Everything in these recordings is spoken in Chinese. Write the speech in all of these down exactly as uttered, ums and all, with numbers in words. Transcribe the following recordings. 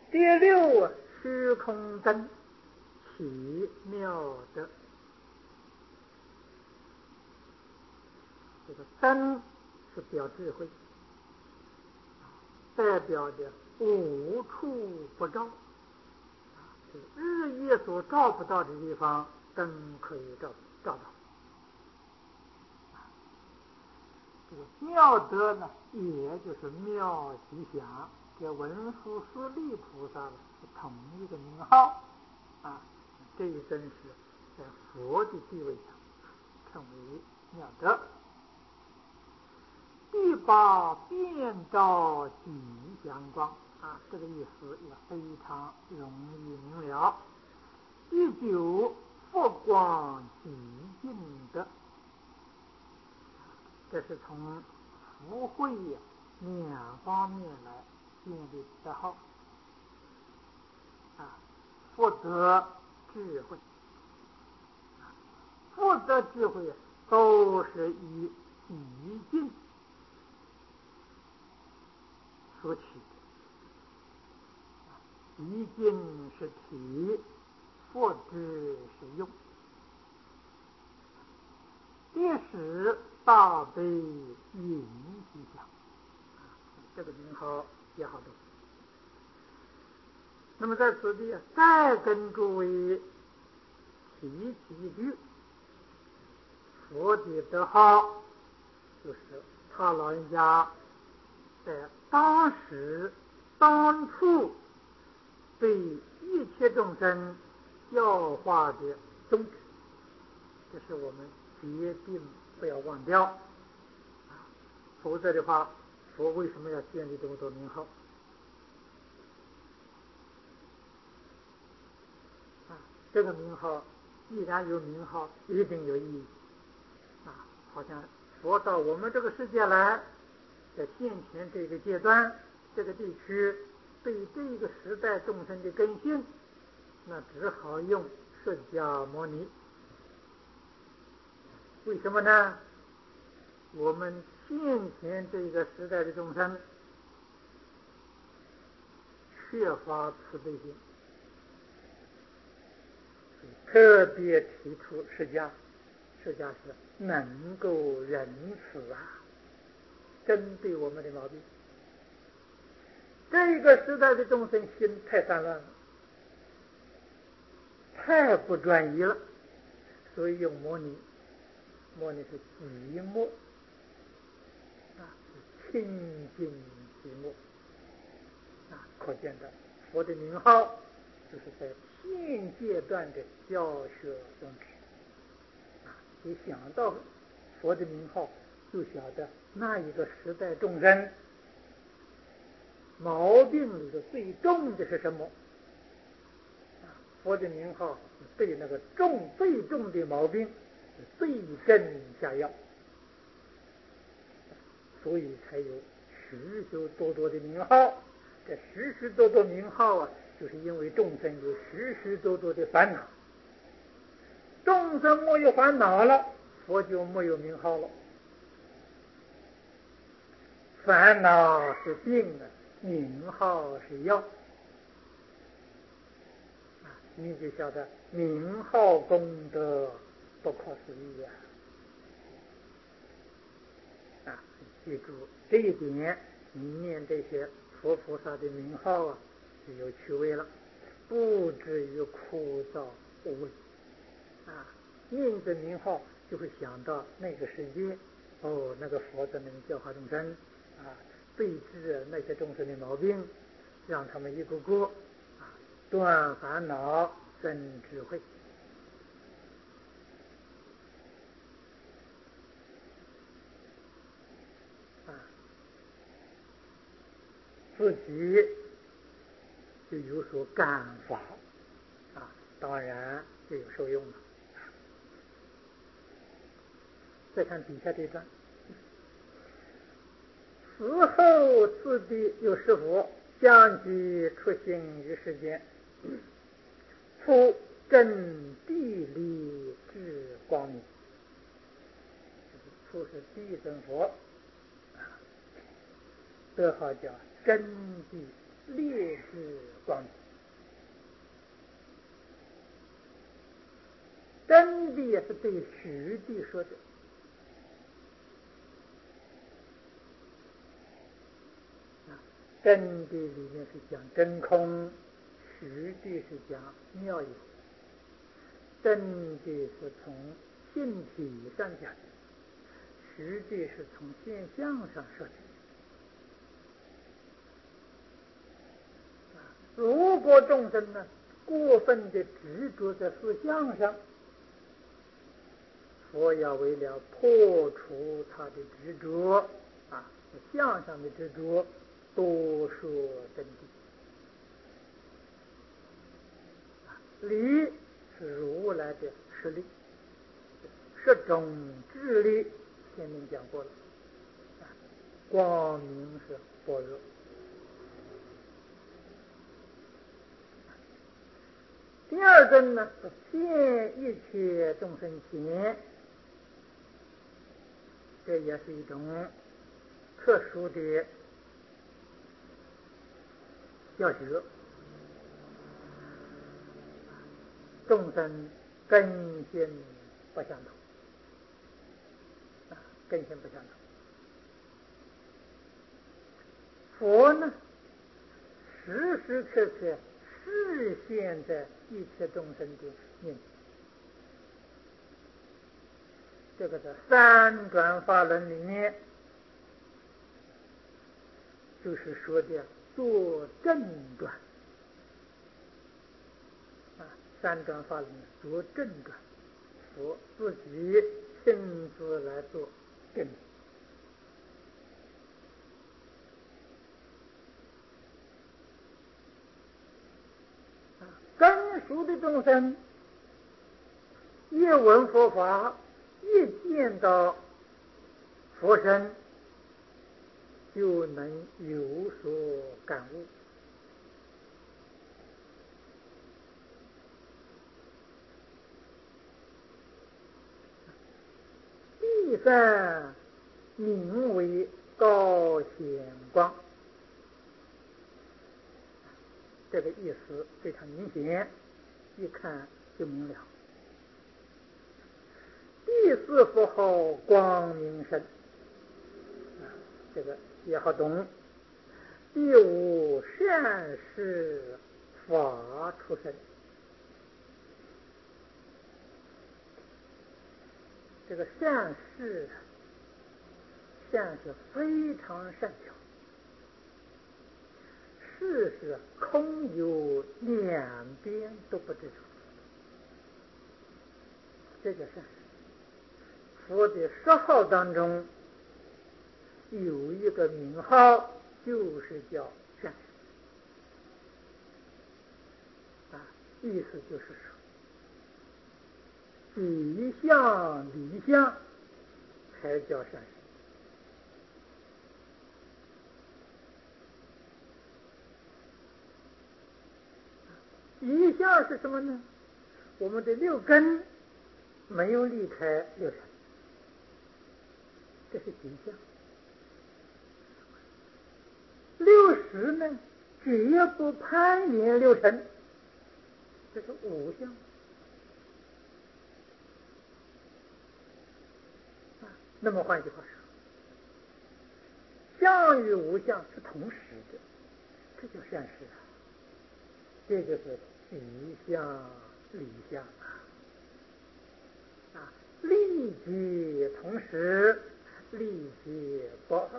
第六啊，虚空灯，奇妙德。这个灯是表智慧，代表的无处不照，日夜所照不到的地方，灯可以照照到。这个妙德呢，也就是妙吉祥，跟文殊师利菩萨是同一个名号啊。这一真是在佛的地位上称为妙德。第八，遍照吉祥光啊，这个意思也非常容易明了。第九，佛光极尽德，这是从福慧两方面来建立的号啊，福德智慧，福德智慧都是以极尽所起的，极尽是体，福智是用。第十，大悲云吉祥，这个名号也好懂。那么在此地再跟诸位提起一句，佛的德号就是他老人家在当时当处对一切众生教化的宗旨，这是我们决定不要忘掉，否则的话，佛为什么要建立这么多名号？啊，这个名号既然有名号，一定有意义啊！好像佛到我们这个世界来，在现前这个阶段、这个地区，对这个时代众生的根性，那只好用释迦牟尼。为什么呢？我们现前这个时代的众生缺乏慈悲心，特别提出释迦，释迦是能够仁慈啊，针对我们的毛病。这个时代的众生心太散乱了，太不专一了，所以用摩尼，摩尼是寂寞啊，清净寂寞啊，可见的佛的名号就是在现阶段的教学宗旨啊。一想到佛的名号，就晓得那一个时代众生毛病里的最重的是什么啊？佛的名号对那个重最重的毛病对症下药，所以才有许许多多的名号。这许许多多名号啊，就是因为众生有许许多多的烦恼，众生没有烦恼了，佛就没有名号了。烦恼是病啊，名号是药啊，你就晓得名号功德不可思议啊！啊，记住这一点，你念这些佛菩萨的名号啊，就有趣味了，不至于枯燥无味啊！念着名号就会想到那个世界，哦，那个佛在那里教化众生啊，对治那些众生的毛病，让他们一个个啊断烦恼增智慧啊，自己就有所感法啊，当然就有受用了。再看底下这段，死后次第有是佛，将其出行于世间，复正地理之光明。复是第一尊佛，德号叫真谛烈日光明。真谛也是对实谛说的，真谛里面是讲真空，实谛是讲妙有。真谛是从性体上讲的，实际是从现象上说的。如果众生呢过分的执着在事相上，佛要为了破除他的执着啊，相上的执着，多说真谛。理是如来的实力，十种智力，前面讲过了。光明是般若。第二根呢，是现一切众生前，这也是一种特殊的教学。众生根性不相同，根性不相同。佛呢，时时刻刻示现在一切众生的面前。这个在三转法轮里面，就是说的做正转啊，三转法轮做正转，佛自己亲自来做正。根熟的众生一闻佛法，一见到佛身，就能有所感悟。第三名为高显光，这个意思非常明显，一看就明了。第四符号光明身，这个也好懂。第五善事法出身，这个善事，善是非常善巧，事是空有两边都不知处，这叫善事。佛的十号当中有一个名号，就是叫善事啊，意思就是说体相理相才叫善事。理相是什么呢？我们的六根没有离开六尘，这是体相。六识呢，绝不攀缘六尘，这是五相。那么换句话说，相与无相是同时的，这叫善事啊。这就是体相理相啊，啊，利己同时，利己不二。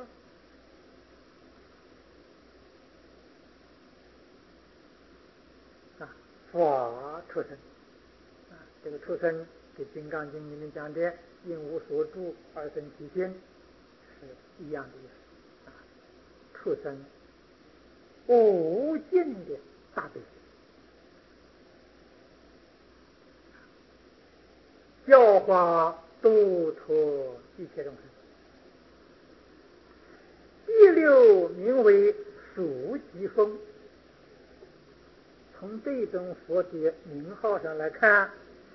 啊，法出生啊，这个出生跟《金刚经》里面讲的“因无所住而生其心”是一样的意思啊。出生无尽的大悲心，教化度脱一切众生。第六名为属疾风。从这种佛的名号上来看，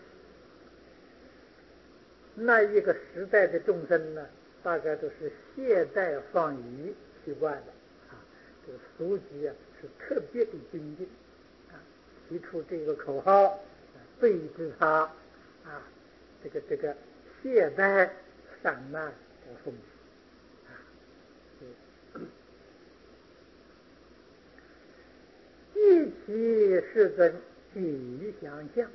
那一个时代的众生呢，大概都是懈怠放逸习惯的啊， 这个书记啊是特别的精进啊，提出这个口号，对治他啊这个这个懈怠散漫的风气啊。一起世尊吉祥相，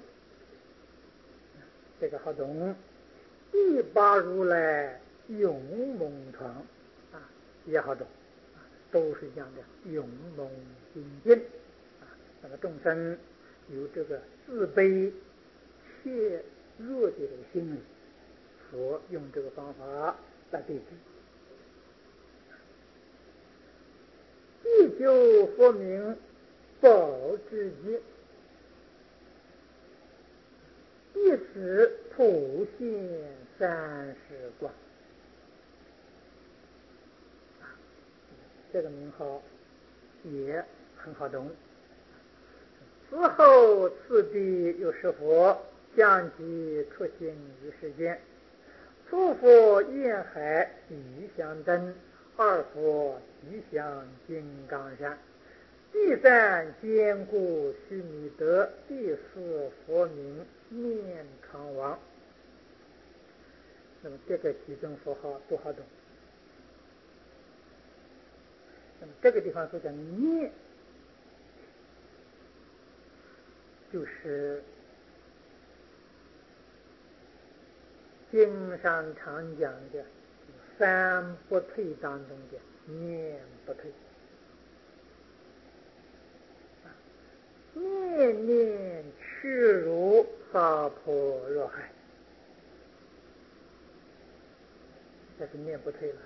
这个好懂。第八如来勇猛传啊，也好懂啊，都是这样的勇猛精进啊。那么众生有这个自卑怯弱的这个心理，佛用这个方法来对治。第九佛名宝智觉，第十普现三十光。这个名号也很好懂。此后次第有十佛相继出现于世间，初佛焰海吉祥灯，二佛吉祥金刚山，第三坚固须弥德，第四佛名念常王。那么这个几种佛号都好懂。那么这个地方说的念，就是经上常讲的三不退当中的念不退，念念去如娑婆若海，这是念不退了。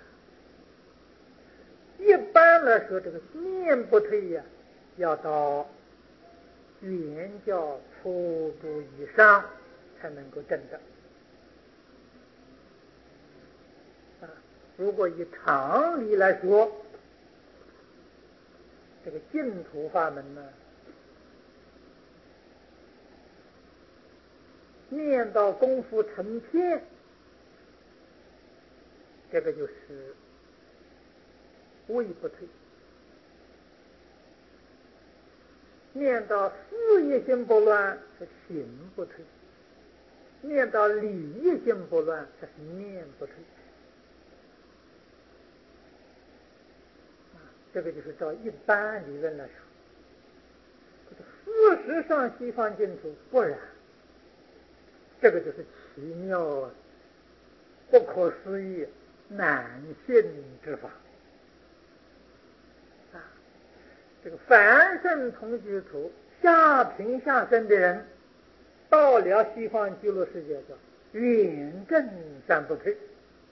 一般来说，这个念不退呀、啊，要到圆教初度以上才能够证得。啊，如果以常理来说，这个净土法门呢，念到功夫成片，这个就是位不退；念到事业心不乱，是行不退；念到理业心不乱，这是念不退。这个就是照一般理论来说。事实上西方净土不然，这个就是奇妙不可思议难信之法啊！这个凡圣同居土下品下生的人，到了西方极乐世界叫远证三不退。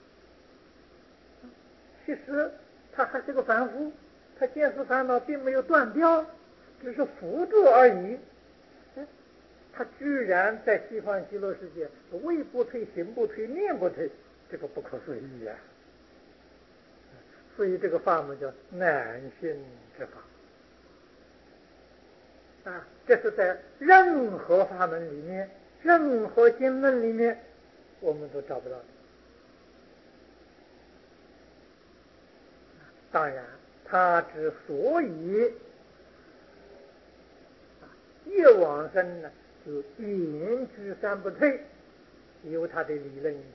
其实他还是个凡夫，他见思烦恼并没有断掉，只是辅助而已。他居然在西方极乐世界位不退、行不退、念不退，这个不可思议啊！所以这个法门叫难信之法啊！这是在任何法门里面、任何经论里面，我们都找不到的。当然，他之所以越往生呢，就远居三不退，有他的理论依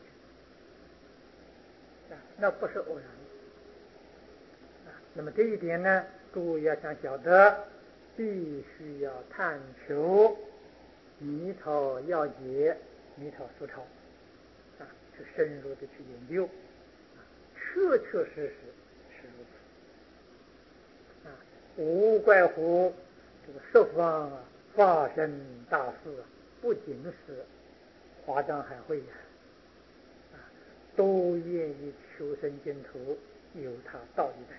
据啊，那不是偶然的啊。那么这一点呢，诸位要想晓得，必须要探求迷陶要解、迷陶疏钞啊，去深入的去研究啊，确确实实是如此啊，无怪乎这个十方啊发生大事啊，不仅是华藏海会呀，啊，都愿意求生净土，有他道理在。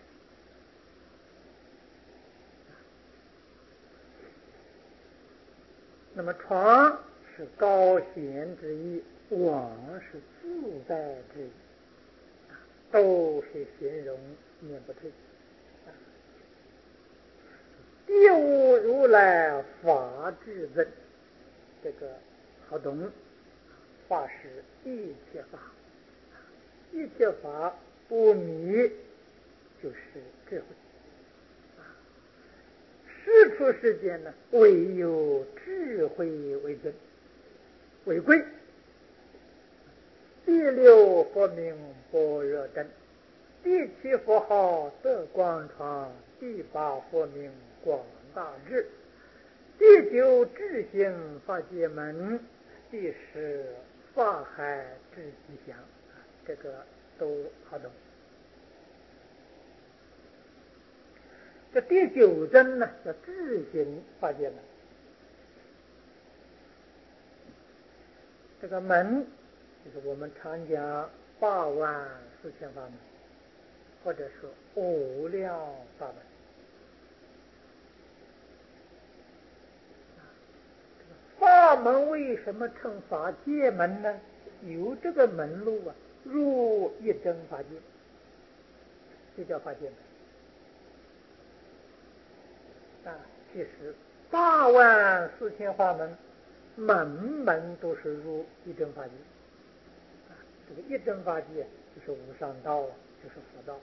那么床是高贤之意，往是自在之意，啊，都是形容念不退。啊，第五如来法智尊，这个好懂，法是一切法，一切法不迷就是智慧世出世间呢，唯有智慧为尊为贵。第六佛名般若灯，第七佛号得光传，第八佛名广大智，第九智行法界门，第十法海智吉祥。这个都好懂。这第九真呢，叫智行法界门。这个门就是我们常讲八万四千法门，或者说无量法门。法门为什么称法界门呢？有这个门路啊，入一真法界，这叫法界门。啊，其实八万四千法门，门门都是入一真法界。啊，这个一真法界就是无上道，就是佛道。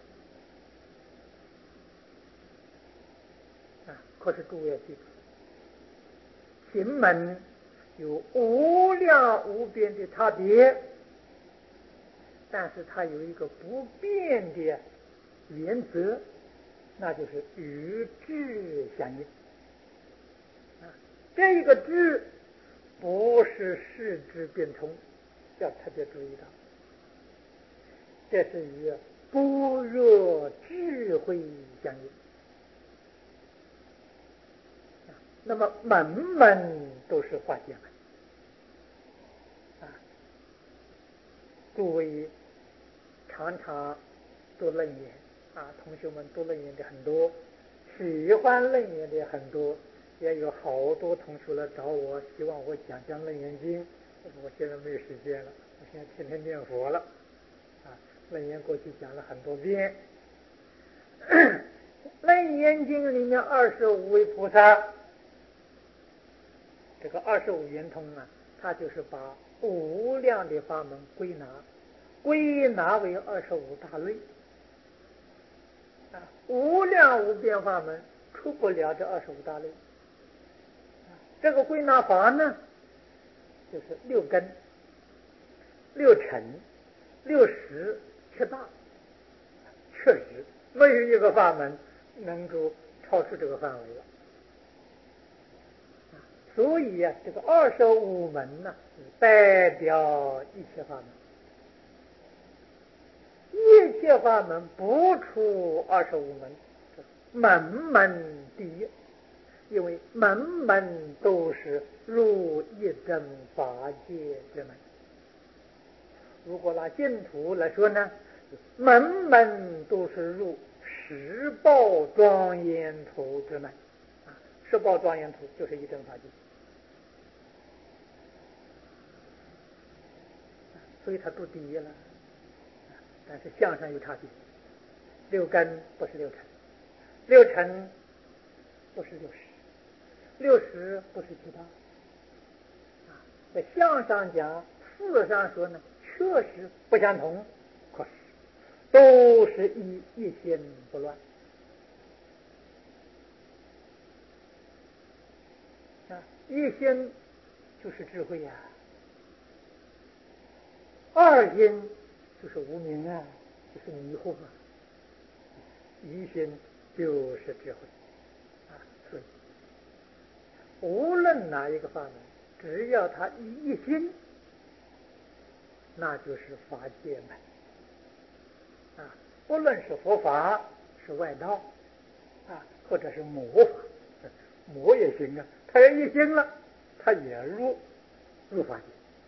啊，可是诸位要记住，行门有无量无边的差别，但是它有一个不变的原则，那就是与智相应。啊，这个智不是视智变通，要特别注意到，这是与般若智慧相应。那么门门都是法界门。啊，诸位常常读楞严啊，同学们读楞严的很多，喜欢楞严的很多，也有好多同学来找我，希望我讲讲楞严经。我现在没有时间了，我现在天天念佛了。啊，楞严过去讲了很多遍。楞严经里面二十五位菩萨，这个二十五圆通啊，它就是把无量的法门归纳，归纳为二十五大类。啊，无量无边法门出不了这二十五大类。啊，这个归纳法呢，就是六根、六尘、六识、七大，确实没有一个法门能够超出这个范围了。所以啊，这个二十五门呢，代表一切法门，一切法门不出二十五门，门门第一，因为门门都是入一真法界之门。如果拿净土来说呢，门门都是入十报庄严土之门。啊，十报庄严土就是一真法界。所以它都第一了，但是相上有差别。六根不是六尘，六尘不是六识，六识不是七大。啊，在相上讲，事上说呢，确实不相同，可是都是一一心不乱。啊，一心就是智慧呀。二心就是无明啊，就是迷惑啊。一心就是智慧啊，所以无论哪一个法门，只要他一一心，那就是法界门啊。不论是佛法，是外道啊，或者是魔法，魔也行啊，他要一心了，他也入入法界。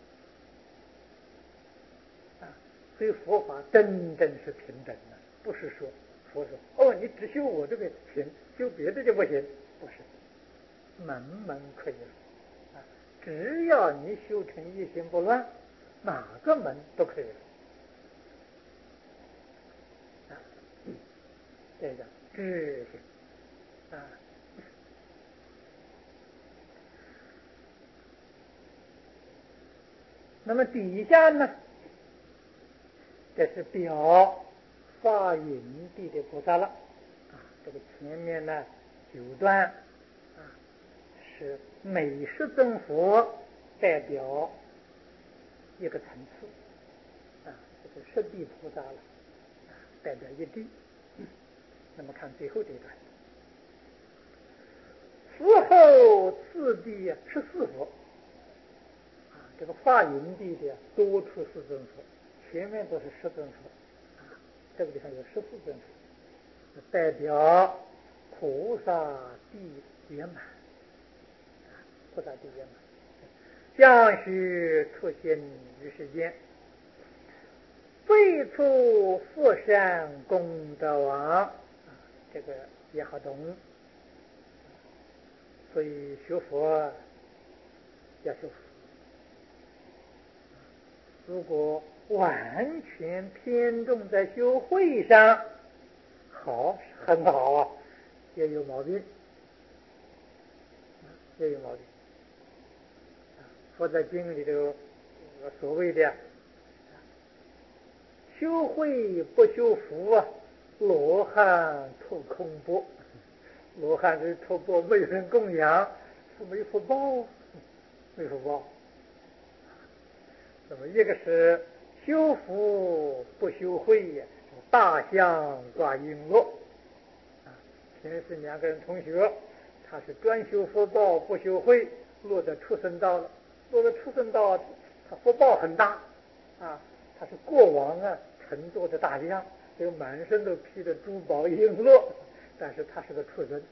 所以佛法真正是平等的，不是说佛说哦，你只修我这个行，修别的就不行，不是，门门可以啊，只要你修成一心不乱，哪个门都可以啊，这叫智行啊。那么底下呢，这是表发云地的菩萨了啊。这个前面呢九段是每十尊佛代表一个层次啊，这个十地菩萨了，代表一地。那么看最后这一段，此后次第十四佛啊，这个化云地的多出四尊佛，前面都是十尊佛啊，这个地方有十四尊佛，代表菩萨地圆满，菩萨地圆满，将须出现于世间，最初佛山功德王。这个也好懂，所以学佛要修福。如果完全偏重在修慧上，好，很好啊，也有毛病，也有毛病。佛在经里头所谓的修慧不修福啊，罗汉吐空钵。罗汉是吐钵，没有人供养，是没福报，没福报。那么一个是修福不修慧，大象挂璎珞。啊，前是两个人同学，他是专修福报不修慧，落得畜生道了。落得畜生道，他福报很大啊，他是过往啊乘坐的大象，这个满身都披着珠宝璎珞，但是他是个畜生。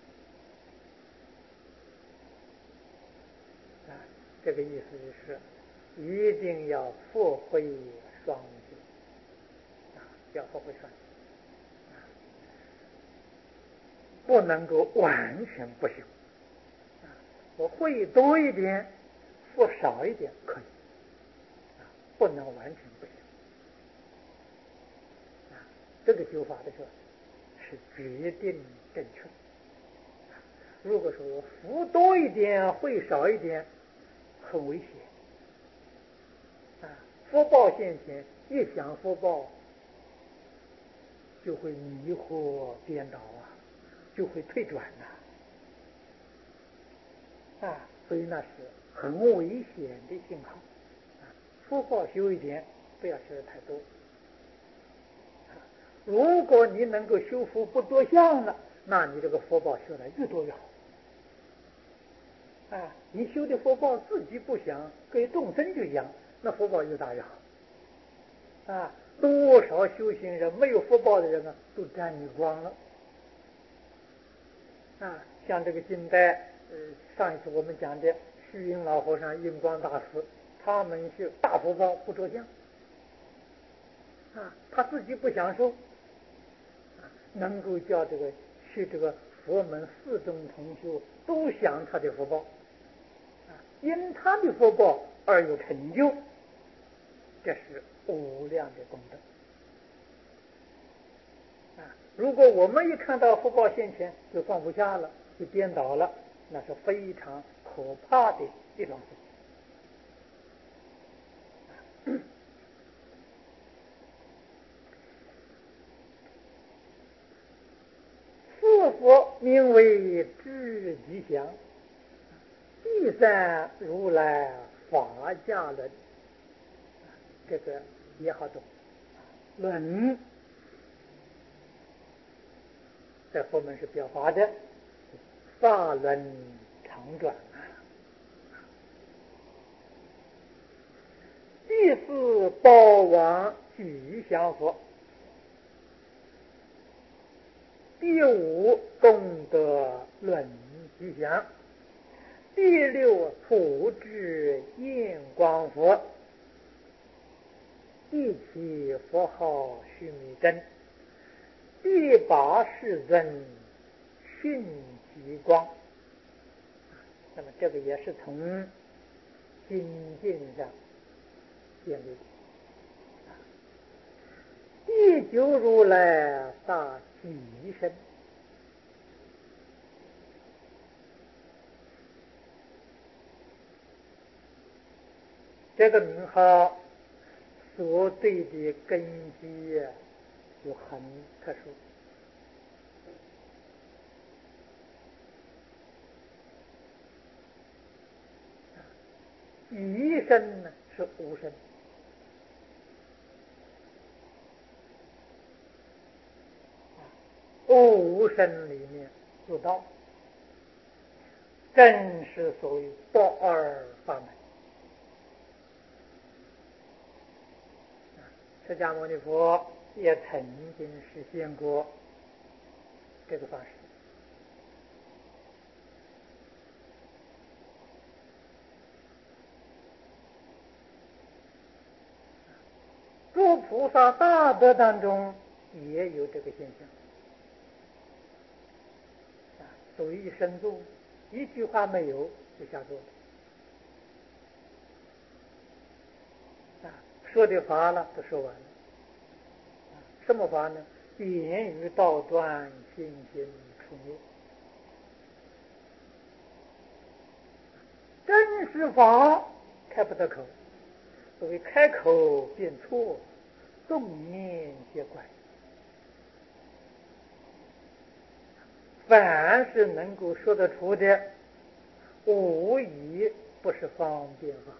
啊，这个意思就是一定要佛慧双修啊，要佛慧双修啊，不能够完全不修啊。我慧多一点，佛少一点可以啊，不能完全不修啊。这个修法的时候是决定正确。如果说我福多一点，慧少一点，很危险啊！福报现前，一想福报，就会迷惑颠倒啊，就会退转呐 啊, 啊！所以那是很危险的信号啊！福报修一点，不要修的太多啊！如果你能够修福不多相了，那你这个福报修的越多越好。啊，你修的福报自己不想，给众生去讲，那福报越大越好。啊，多少修行人没有福报的人呢，都沾你光了。啊，像这个近代，呃，上一次我们讲的虚云老和尚、印光大师，他们是大福报不着相。啊，他自己不享受，啊，能够叫这个去这个佛门四众同修都享他的福报。因他的福报而有成就，这是无量的功德啊！如果我们一看到福报现前就放不下了，就颠倒了，那是非常可怕的一种事情。四佛名为智吉祥，第三如来法驾论，这个也好懂。论在佛门是表法的，法论长转啊。第四宝王吉祥佛，第五功德论吉祥，第六普智印光佛，第七佛号须弥真，第八世尊迅极光。那么这个也是从经鉴上建立的。第九如来大吉身，这个名号所对的根基就很特殊。 一生呢是无生。无生里面有道，正是所谓不二法门。释迦牟尼佛也曾经实现过这个法事。诸菩萨大德当中也有这个现象。所以深坐，一句话没有就下坐了。啊，说的话了都说完了。啊，什么话呢？言语道断，心行处灭。真实法开不得口，所谓开口便错，动念皆怪。凡是能够说得出的，无疑不是方便法。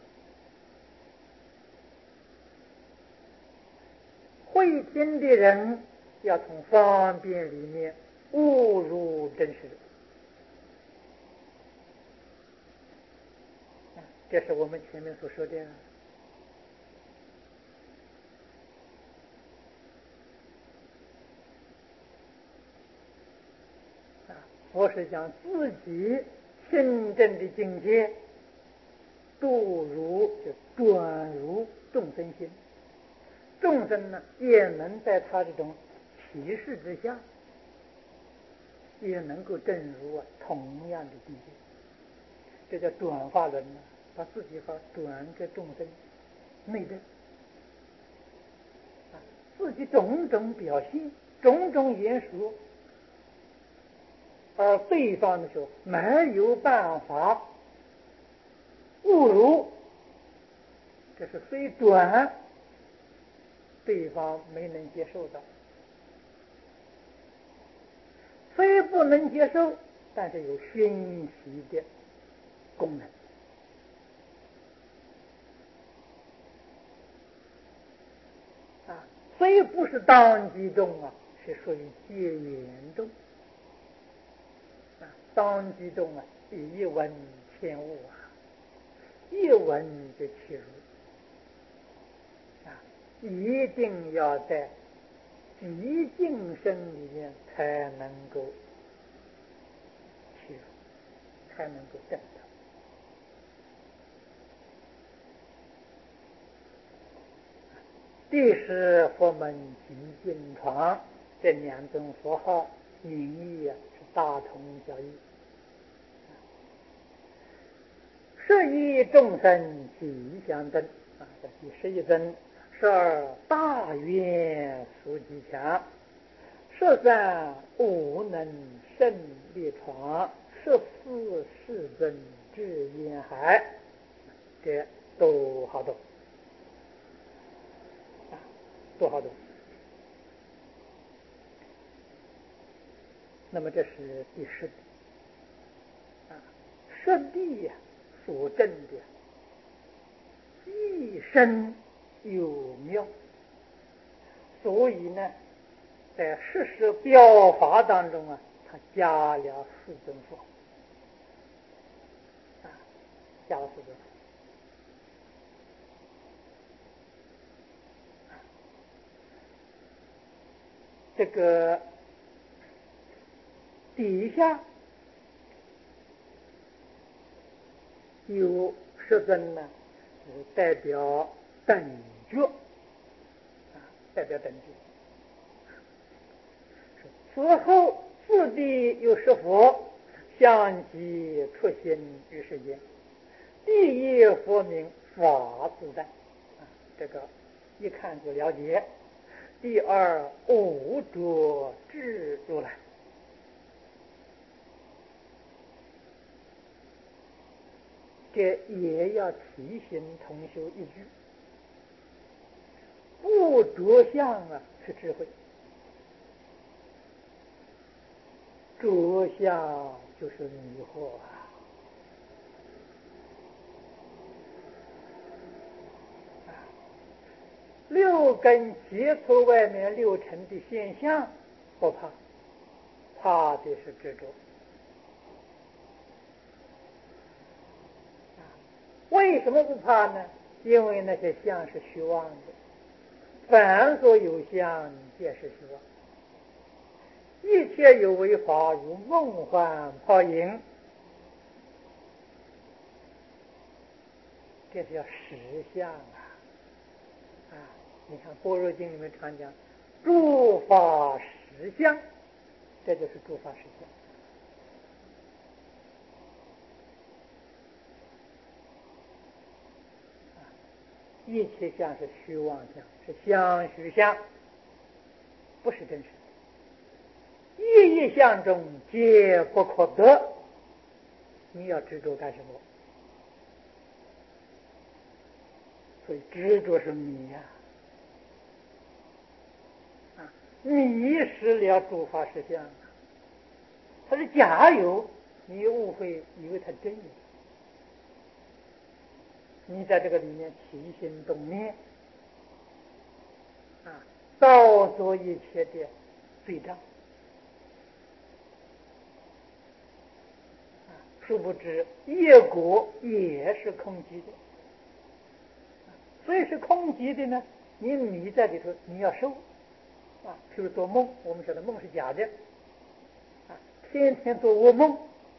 会听的人要从方便里面悟入真实，这是我们前面所说的。佛是将自己清正的境界度入，就转入众生心，众生呢也能在他这种启示之下，也能够证入啊同样的境界。这叫转化论呢，把自己法转给众生内证，啊，自己种种表现，种种言说。而对方的时候没有办法误入，这是虽转，对方没能接受到，虽不能接受，但是有熏习的功能。啊，虽不是当机中啊，是属于结缘中。当机中啊，一闻千悟啊，一闻就起入啊，一定要在极静身里面才能够起入，才能够证到。第十佛门极静床，这两种佛号名义啊是大同小异。十一众生吉祥灯啊，这第十一灯，十二大愿速吉强，十三无能胜力床，十四世尊智烟海，这都好多啊，都好多。那么这是第十地啊，十地呀、啊、所证的一生有妙，所以呢，在事实表法当中啊，他加了四尊佛啊，加了四尊佛。这个底下有十尊呢，代表等觉啊，代表等觉。此后四地有十佛，相继出现于世间。第一佛名法自在啊，这个一看就了解。第二无着智如来，这也要提醒同修一句：不着相啊是智慧，着相就是迷惑啊。 六根接触外面六尘的现象，不怕，怕的是执着。为什么不怕呢？因为那些相是虚妄的，凡所有相，皆是虚妄。一切有为法，如梦幻泡影，这是叫实相啊！啊，你看《般若经》里面常讲诸法实相，这就是诸法实相。一切相是虚妄相，是相虚相，不是真实。一一相中皆不可得，你要执着干什么？所以执着是迷呀、啊，啊，迷失了诸法实相，它是假有，你误会以为它真有。你在这个里面起心动念，啊，造作一切的罪障，啊，殊不知业果也是空寂的，所以是空寂的呢。你迷在里头，你要受，啊，譬如做梦，我们晓得梦是假的，啊，天天做噩梦，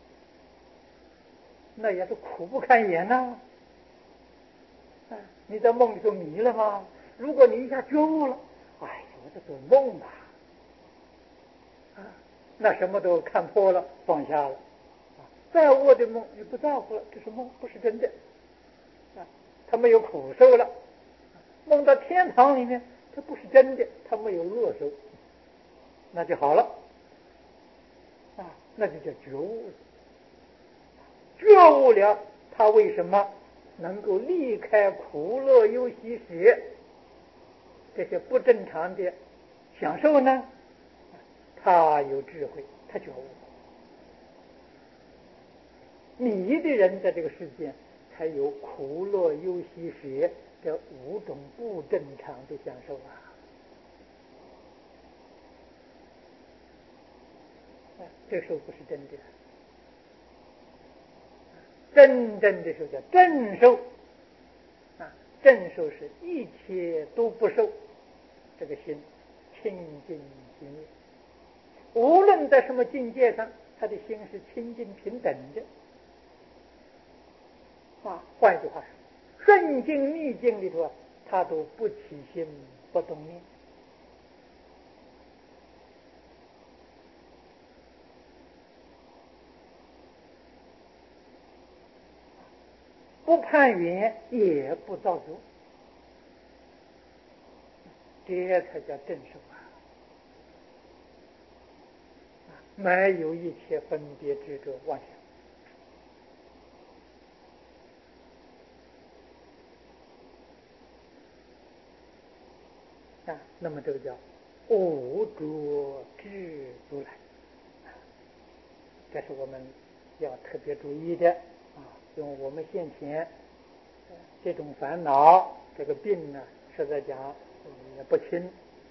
那也是苦不堪言呐、啊。你在梦里头迷了吗？如果你一下觉悟了，哎呀，我在做梦吧，啊，那什么都看破了，放下了，啊，再恶的梦你不在乎了，这是梦，不是真的，啊，他没有苦受了。梦到天堂里面，它不是真的，它没有乐受，那就好了，啊，那就叫觉悟了。觉悟了，他为什么能够离开苦乐忧喜舍这些不正常的享受呢？他有智慧，他觉悟。迷的人在这个世界才有苦乐忧喜舍这五种不正常的享受啊！啊，这时候不是真的，真正的时候叫正受啊！正受是一切都不受，这个心清净心业，无论在什么境界上，他的心是清净平等的啊。换句话说，顺境逆境里头啊，他都不起心不动念。不攀缘，也不造作，这才叫正受啊！没有一切分别执着妄想啊，那么这个叫无着知如来，这是我们要特别注意的啊！因为我们现前这种烦恼，这个病呢，实在讲也不轻。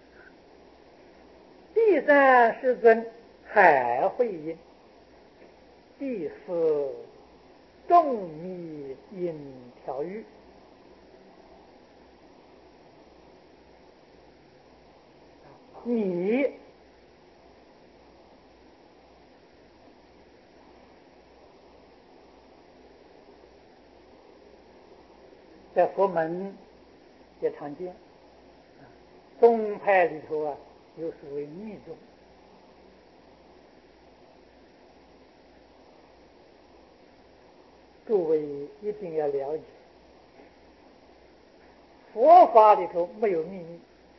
第三世尊还会因，第四众密因调御。你在佛门也常见，宗派里头啊有所谓密宗，诸位一定要了解，佛法里头没有秘密，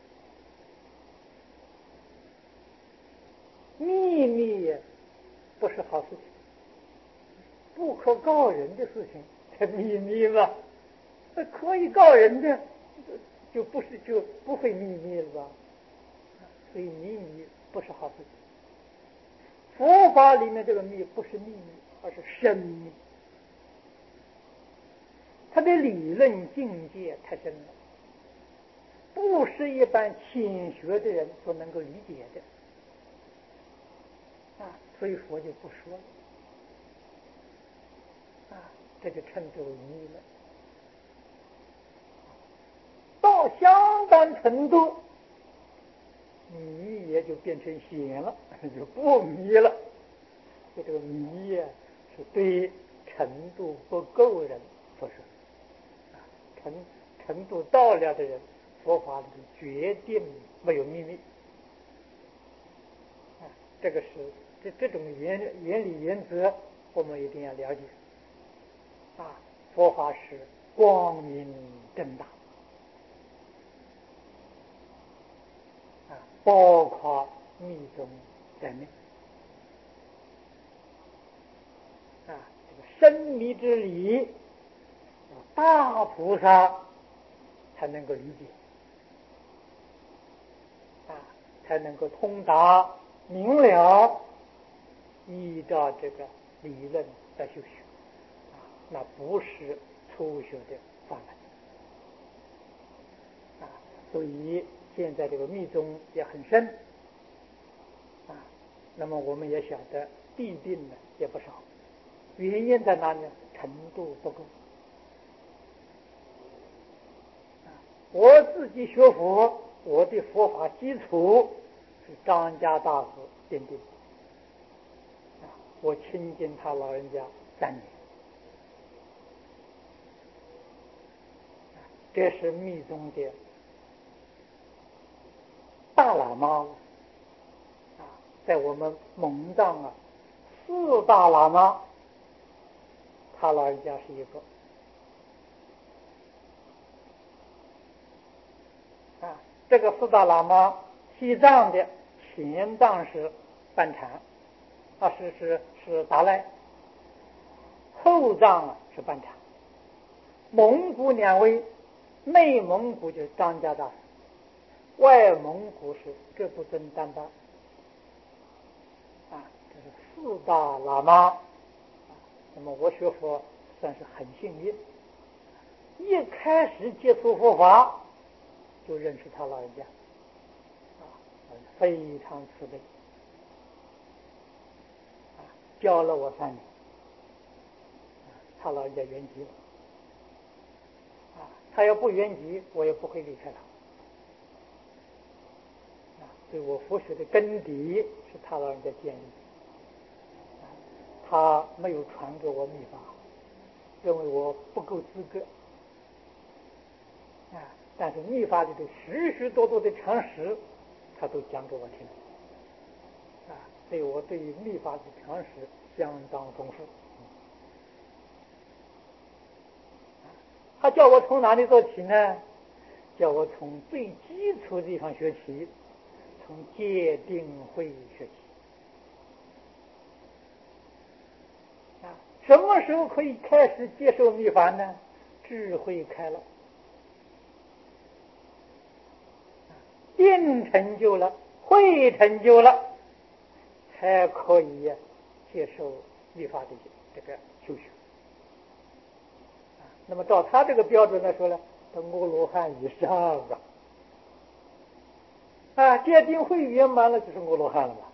秘密不是好事情，不可告人的事情才秘密嘛，可以告人的就不是就不会秘密了吧？所以秘密不是好事情。佛法里面这个密不是秘密，而是深密，它的理论境界太深了，不不是一般浅学的人所能够理解的啊，所以佛就不说了啊，这就称之为迷了。到相当程度，迷也就变成闲了，就不迷了。这个迷呀、啊，是对程度不够人所说啊，程程度到了的人，佛法里决定没有秘密啊。这个是这这种原原理原则，我们一定要了解啊。佛法是光明正大啊，包括密宗在内啊。这个深密之理，大菩萨才能够理解啊，才能够通达明了，依照这个理论来修学啊，那不是初学的法门啊。所以现在这个密宗也很深啊，那么我们也晓得弊病呢也不少，原因在哪里呢？程度不够啊。我自己学佛，我的佛法基础是张家大师奠定啊，我亲近他老人家三年，这是密宗的大喇嘛啊，在我们蒙藏啊，四大喇嘛，他老人家是一个啊。这个四大喇嘛，西藏的前藏是班禅啊，是是是达赖，后藏啊是班禅，蒙古两位，内蒙古就是张家大师，外蒙古是格布尊丹巴啊，这是四大喇嘛啊。那么我学佛算是很幸运，一开始接触佛法就认识他老人家啊，非常慈悲啊，教了我三年啊，他老人家圆寂了啊，他要不圆寂，我也不会离开他啊。所以我佛学的根底是他老人家建立的啊，他没有传给我秘法，认为我不够资格啊，但是密法里头许许多多的常识，他都讲给我听啊，所以我对于密法的常识相当丰富。他叫我从哪里做起呢？叫我从最基础的地方学起，从戒定慧学起啊。什么时候可以开始接受密法呢？智慧开了，定成就了，慧成就了，才可以接受密法的这个修学啊。那么照他这个标准来说呢，到阿罗汉以上啊，啊，戒定慧圆满了就是阿罗汉了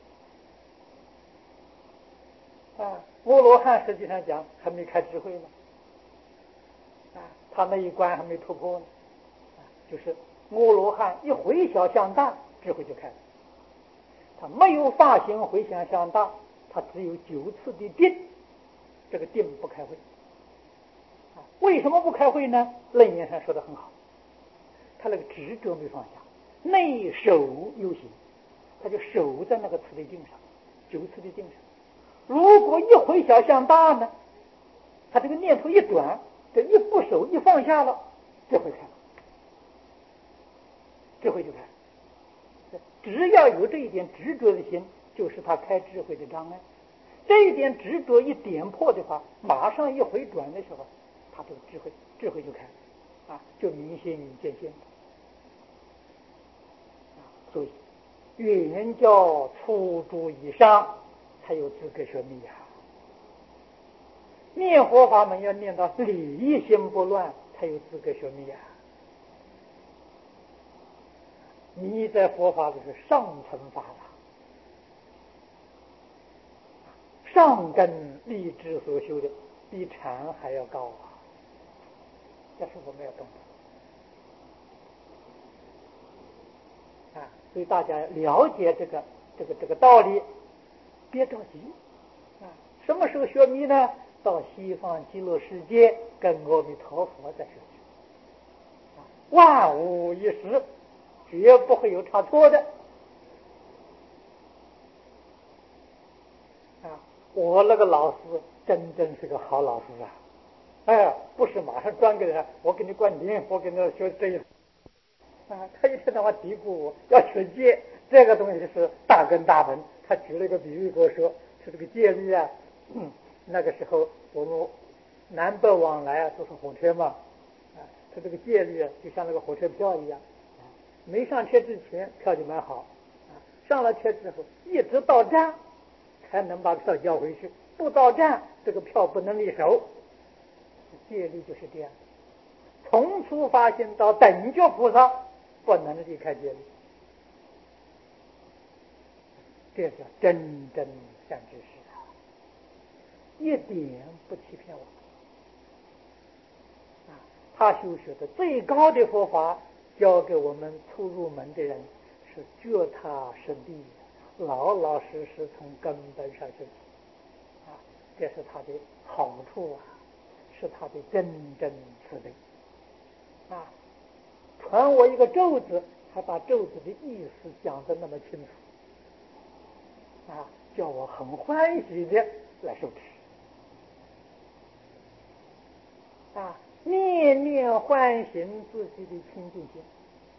嘛。啊，阿罗汉实际上讲还没开智慧呢，啊，他那一关还没突破呢，啊，就是阿罗汉一回小向大，智慧就开了。他没有发心回想向大，他只有九次的定，这个定不开会。啊，为什么不开会呢？楞严上说的很好，他那个执着没放下，内守又行，他就守在那个次的定上，九次的定上。如果一回小向大呢，他这个念头一转，这一不守一放下了，智慧开了，智慧就开了。只要有这一点执着的心，就是他开智慧的障碍。这一点执着一点破的话，马上一回转的时候，他这个智慧智慧就开了啊，就明心见性啊。所以原教初住以上才有资格学密啊。念佛法门要念到理一心不乱，才有资格学密啊。 你在佛法里是上层法了，上根立志所修的比禅还要高啊！这是我们要懂的啊！所以大家了解这个这个这个道理，别着急啊！什么时候学密呢？到西方极乐世界跟阿弥陀佛再学去，万无一失，绝不会有差错的啊！我那个老师真正是个好老师啊！哎，不是马上转给他，我给你灌顶，我给你学这一啊，他一天到晚嘀咕我要学戒，这个东西是大根大本。他举了一个比喻跟我说，是这个戒律啊，嗯，那个时候我们南北往来啊都是火车嘛，啊，他这个戒律啊就像那个火车票一样，啊，没上车之前票就买好，啊，上了车之后一直到站才能把票交回去，不到站这个票不能离手。戒律就是这样，从初发心到等觉菩萨不能离开戒律，这叫真正善知识啊，一点不欺骗我啊！他修学的最高的佛法，教给我们初入门的人是脚踏实地，老老实实从根本上修起啊，这是他的好处啊，是他的真正慈悲啊！传我一个咒字，还把咒字的意思讲得那么清楚啊，叫我很欢喜的来受持啊，念念唤醒自己的清净心，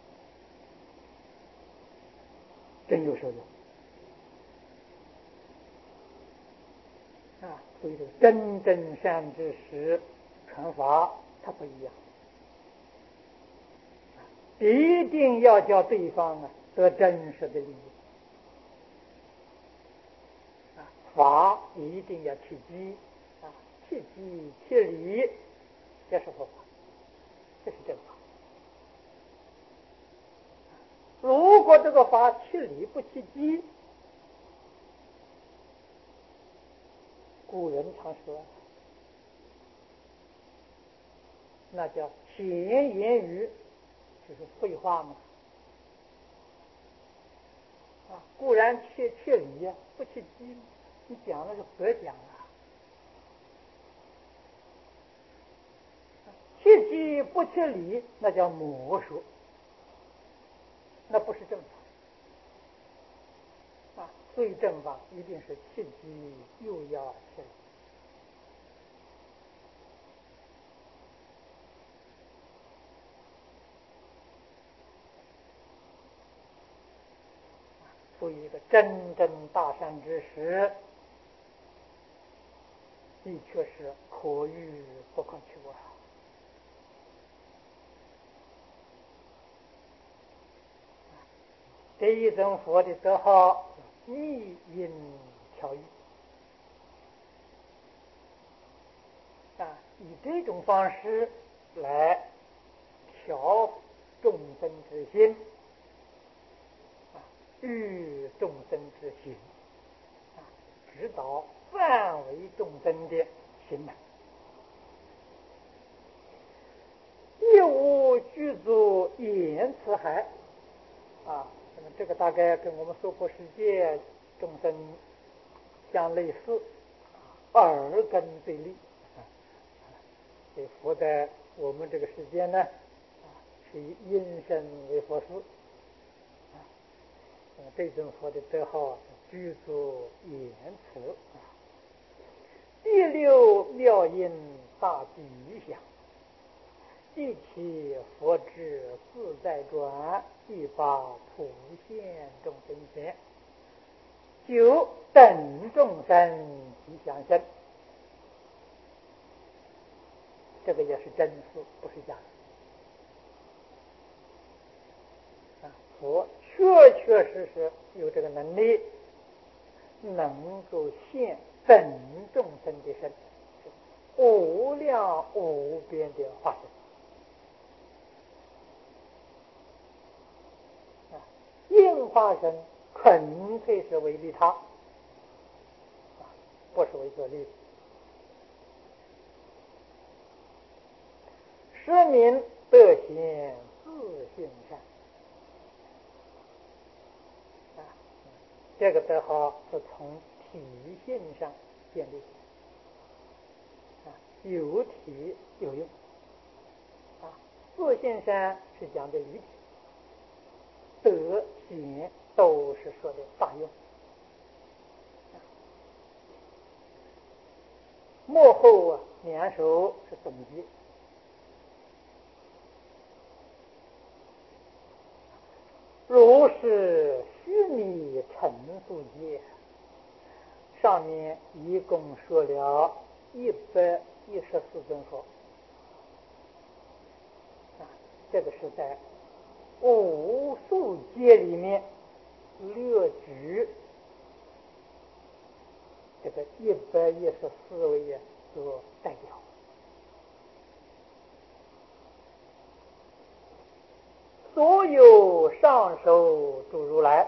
真有受用啊！所以这个真正善知识传法，它不一样，一定要叫对方啊得真实的利益啊，法一定要切机啊，切机切理，这是佛法，这是正法。如果这个法切理不切机，古人常说，那叫闲言语，就是废话嘛。啊，固然切切理呀，不切机，你讲了就白讲了。切机不切理，那叫魔术，那不是正法。啊，所以正法一定是切机又要切理。所以一个真正大善之识，的确是可遇不可求啊！这一种佛的德号，密因调御啊，以这种方式来调众生之心啊，育众生之心啊，指导范围众生的心门，一无具足言辞海啊。那么这个大概跟我们娑婆世界众生相类似，耳根对立啊。所以佛在我们这个世间呢，啊，是以因身为佛事啊。那么这种佛的德号具足言辞啊。第六妙音大吉祥，一起佛智自在转，一把普现众生前，九等众生吉祥生。这个也是真事，不是假的啊！佛确确实实有这个能力，能够现等众生的身，无量无边的化身。 化身纯粹是为利他，不是为自利。使民德行自性善，啊，这个德号是从体性上建立，啊，有体有用，啊，自性善是讲的于体，德行都是说的大用。幕后啊，年首是总结。如是须弥陈述解，上面一共说了一百一十四尊佛，啊，这个是在无数界里面略举这个一百一十四位做代表。所有上首诸如来，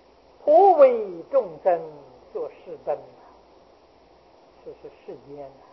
普为众生做事灯，这是世间